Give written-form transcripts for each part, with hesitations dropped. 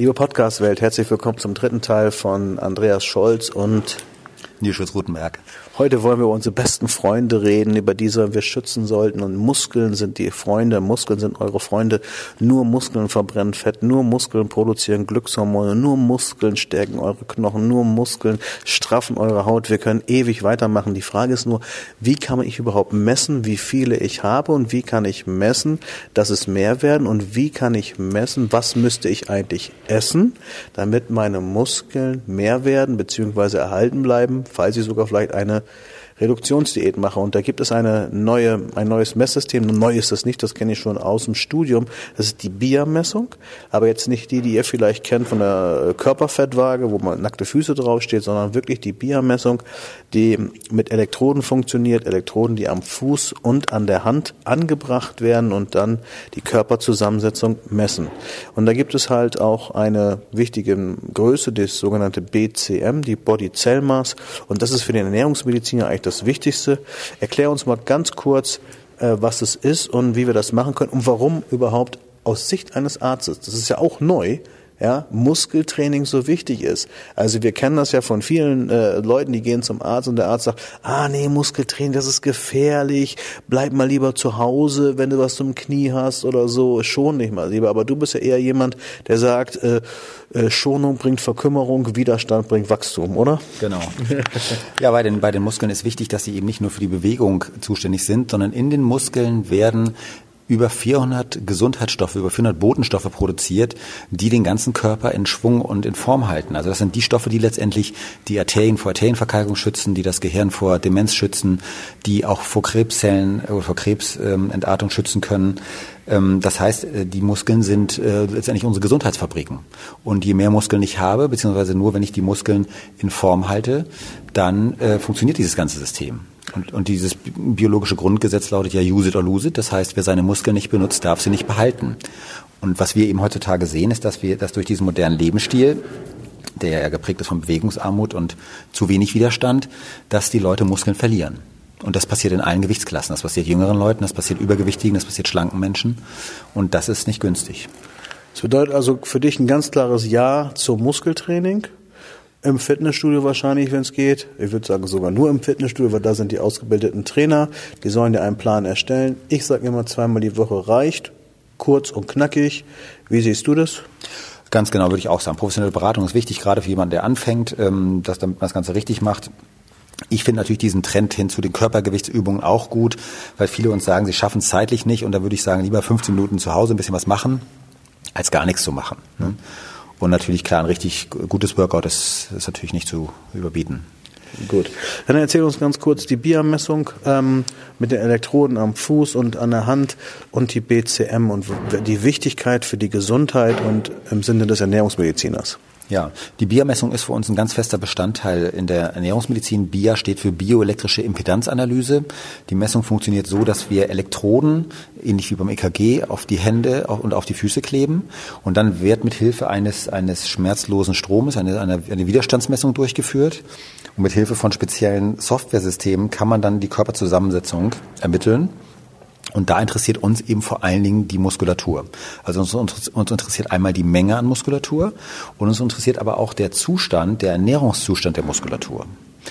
Liebe Podcast-Welt, herzlich willkommen zum dritten Teil von Andreas Scholz und Nils Schulz-Rutenberg. Heute wollen wir über unsere besten Freunde reden, über die wir schützen sollten. Und Muskeln sind die Freunde, Muskeln sind eure Freunde. Nur Muskeln verbrennen Fett, nur Muskeln produzieren Glückshormone, nur Muskeln stärken eure Knochen, nur Muskeln straffen eure Haut. Wir können ewig weitermachen. Die Frage ist nur, wie kann ich überhaupt messen, wie viele ich habe und wie kann ich messen, dass es mehr werden und wie kann ich messen, was müsste ich eigentlich essen, damit meine Muskeln mehr werden bzw. erhalten bleiben, falls ich sogar vielleicht eine Reduktionsdiät mache. Und da gibt es ein neues Messsystem. Neu ist das nicht, das kenne ich schon aus dem Studium. Das ist die BIA-Messung, aber jetzt nicht die ihr vielleicht kennt von der Körperfettwaage, wo man nackte Füße draufsteht, sondern wirklich die BIA-Messung, die mit Elektroden funktioniert, Elektroden, die am Fuß und an der Hand angebracht werden und dann die Körperzusammensetzung messen. Und da gibt es halt auch eine wichtige Größe, das sogenannte BCM, die Body Cell Mass. Und das ist für den Ernährungsmediziner eigentlich das Wichtigste. Erklär uns mal ganz kurz, was es ist und wie wir das machen können und warum überhaupt aus Sicht eines Arztes, das ist ja auch neu, ja, Muskeltraining so wichtig ist. Also wir kennen das ja von vielen Leuten, die gehen zum Arzt und der Arzt sagt, nee, Muskeltraining, das ist gefährlich, bleib mal lieber zu Hause, wenn du was zum Knie hast oder so, schon nicht mal lieber. Aber du bist ja eher jemand, der sagt, Schonung bringt Verkümmerung, Widerstand bringt Wachstum, oder? Genau. Ja, bei den Muskeln ist wichtig, dass sie eben nicht nur für die Bewegung zuständig sind, sondern in den Muskeln werden über 400 Gesundheitsstoffe, über 400 Botenstoffe produziert, die den ganzen Körper in Schwung und in Form halten. Also das sind die Stoffe, die letztendlich die Arterien vor Arterienverkalkung schützen, die das Gehirn vor Demenz schützen, die auch vor Krebszellen oder vor Krebsentartung schützen können. Das heißt, die Muskeln sind letztendlich unsere Gesundheitsfabriken. Und je mehr Muskeln ich habe, beziehungsweise nur wenn ich die Muskeln in Form halte, dann funktioniert dieses ganze System. Und dieses biologische Grundgesetz lautet ja use it or lose it. Das heißt, wer seine Muskeln nicht benutzt, darf sie nicht behalten. Und was wir eben heutzutage sehen, ist, dass durch diesen modernen Lebensstil, der ja geprägt ist von Bewegungsarmut und zu wenig Widerstand, dass die Leute Muskeln verlieren. Und das passiert in allen Gewichtsklassen. Das passiert jüngeren Leuten, das passiert Übergewichtigen, das passiert schlanken Menschen. Und das ist nicht günstig. Das bedeutet also für dich ein ganz klares Ja zum Muskeltraining. Im Fitnessstudio wahrscheinlich, wenn es geht. Ich würde sagen sogar nur im Fitnessstudio, weil da sind die ausgebildeten Trainer. Die sollen dir einen Plan erstellen. Ich sage immer, 2-mal die Woche reicht. Kurz und knackig. Wie siehst du das? Ganz genau, würde ich auch sagen. Professionelle Beratung ist wichtig, gerade für jemanden, der anfängt, damit man das Ganze richtig macht. Ich finde natürlich diesen Trend hin zu den Körpergewichtsübungen auch gut, weil viele uns sagen, sie schaffen es zeitlich nicht. Und da würde ich sagen, lieber 15 Minuten zu Hause ein bisschen was machen, als gar nichts zu machen. Ne? Und natürlich, klar, ein richtig gutes Workout ist natürlich nicht zu überbieten. Gut. Dann erzähl uns ganz kurz die BIA-Messung mit den Elektroden am Fuß und an der Hand und die BCM und die Wichtigkeit für die Gesundheit und im Sinne des Ernährungsmediziners. Ja, die BIA-Messung ist für uns ein ganz fester Bestandteil in der Ernährungsmedizin. BIA steht für bioelektrische Impedanzanalyse. Die Messung funktioniert so, dass wir Elektroden, ähnlich wie beim EKG, auf die Hände und auf die Füße kleben. Und dann wird mit Hilfe eines schmerzlosen Stromes eine Widerstandsmessung durchgeführt. Und mit Hilfe von speziellen Softwaresystemen kann man dann die Körperzusammensetzung ermitteln. Und da interessiert uns eben vor allen Dingen die Muskulatur. Also uns interessiert einmal die Menge an Muskulatur und uns interessiert aber auch der Ernährungszustand der Muskulatur.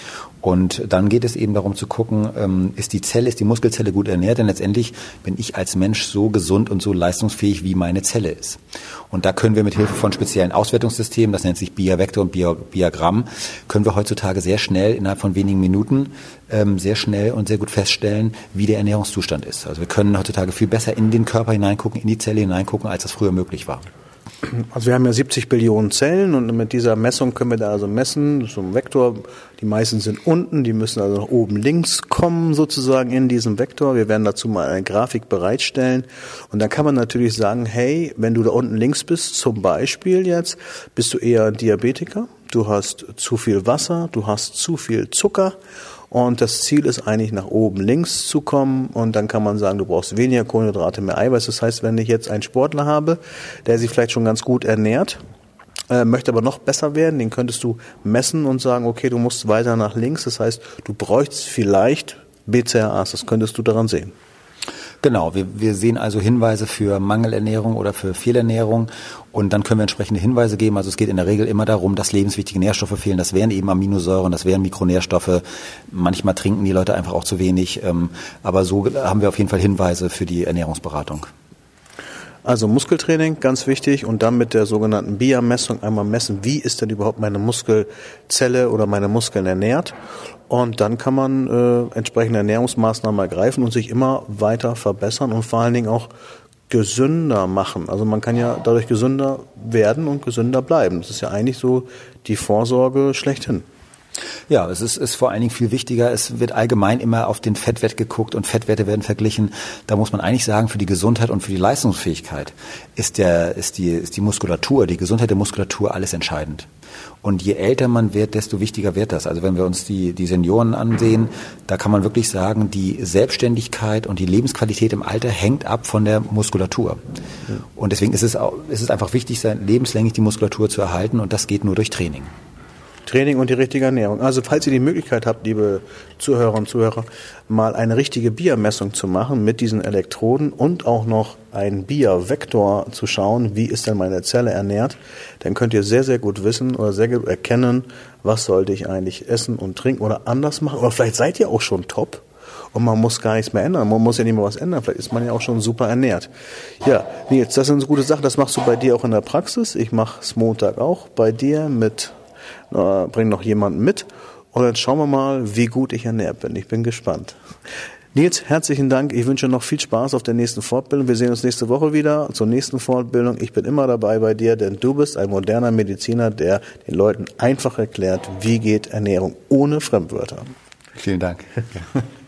Und dann geht es eben darum zu gucken, ist die Muskelzelle gut ernährt? Denn letztendlich bin ich als Mensch so gesund und so leistungsfähig, wie meine Zelle ist. Und da können wir mit Hilfe von speziellen Auswertungssystemen, das nennt sich BIA-Vektor und BIA-Gramm, können wir heutzutage sehr schnell, innerhalb von wenigen Minuten, sehr schnell und sehr gut feststellen, wie der Ernährungszustand ist. Also wir können heutzutage viel besser in den Körper hineingucken, in die Zelle hineingucken, als das früher möglich war. Also wir haben ja 70 Billionen Zellen und mit dieser Messung können wir da also messen, so ein Vektor, die meisten sind unten, die müssen also nach oben links kommen sozusagen in diesem Vektor. Wir werden dazu mal eine Grafik bereitstellen und dann kann man natürlich sagen, hey, wenn du da unten links bist, zum Beispiel jetzt, bist du eher ein Diabetiker, du hast zu viel Wasser, du hast zu viel Zucker. Und das Ziel ist eigentlich nach oben links zu kommen und dann kann man sagen, du brauchst weniger Kohlenhydrate, mehr Eiweiß. Das heißt, wenn ich jetzt einen Sportler habe, der sich vielleicht schon ganz gut ernährt, möchte aber noch besser werden, den könntest du messen und sagen, okay, du musst weiter nach links. Das heißt, du bräuchst vielleicht BCAAs, das könntest du daran sehen. Genau, wir sehen also Hinweise für Mangelernährung oder für Fehlernährung und dann können wir entsprechende Hinweise geben. Also es geht in der Regel immer darum, dass lebenswichtige Nährstoffe fehlen. Das wären eben Aminosäuren, das wären Mikronährstoffe. Manchmal trinken die Leute einfach auch zu wenig. Aber so haben wir auf jeden Fall Hinweise für die Ernährungsberatung. Also Muskeltraining, ganz wichtig, und dann mit der sogenannten BIA-Messung einmal messen, wie ist denn überhaupt meine Muskelzelle oder meine Muskeln ernährt. Und dann kann man entsprechende Ernährungsmaßnahmen ergreifen und sich immer weiter verbessern und vor allen Dingen auch gesünder machen. Also man kann ja dadurch gesünder werden und gesünder bleiben. Das ist ja eigentlich so die Vorsorge schlechthin. Ja, es ist vor allen Dingen viel wichtiger. Es wird allgemein immer auf den Fettwert geguckt und Fettwerte werden verglichen. Da muss man eigentlich sagen, für die Gesundheit und für die Leistungsfähigkeit ist die Muskulatur, die Gesundheit der Muskulatur alles entscheidend. Und je älter man wird, desto wichtiger wird das. Also wenn wir uns die Senioren ansehen, da kann man wirklich sagen, die Selbstständigkeit und die Lebensqualität im Alter hängt ab von der Muskulatur. Und deswegen ist es einfach wichtig, lebenslänglich die Muskulatur zu erhalten, und das geht nur durch Training. Training und die richtige Ernährung. Also falls ihr die Möglichkeit habt, liebe Zuhörer und Zuhörer, mal eine richtige BIA-Messung zu machen mit diesen Elektroden und auch noch einen BIA-Vektor zu schauen, wie ist denn meine Zelle ernährt, dann könnt ihr sehr, sehr gut wissen oder sehr gut erkennen, was sollte ich eigentlich essen und trinken oder anders machen. Oder vielleicht seid ihr auch schon top und man muss gar nichts mehr ändern. Man muss ja nicht mehr was ändern. Vielleicht ist man ja auch schon super ernährt. Ja, Nils, das sind so gute Sachen. Das machst du bei dir auch in der Praxis. Ich mache es Montag auch bei dir bring noch jemanden mit und dann schauen wir mal, wie gut ich ernährt bin. Ich bin gespannt. Nils, herzlichen Dank. Ich wünsche noch viel Spaß auf der nächsten Fortbildung. Wir sehen uns nächste Woche wieder zur nächsten Fortbildung. Ich bin immer dabei bei dir, denn du bist ein moderner Mediziner, der den Leuten einfach erklärt, wie geht Ernährung ohne Fremdwörter. Vielen Dank.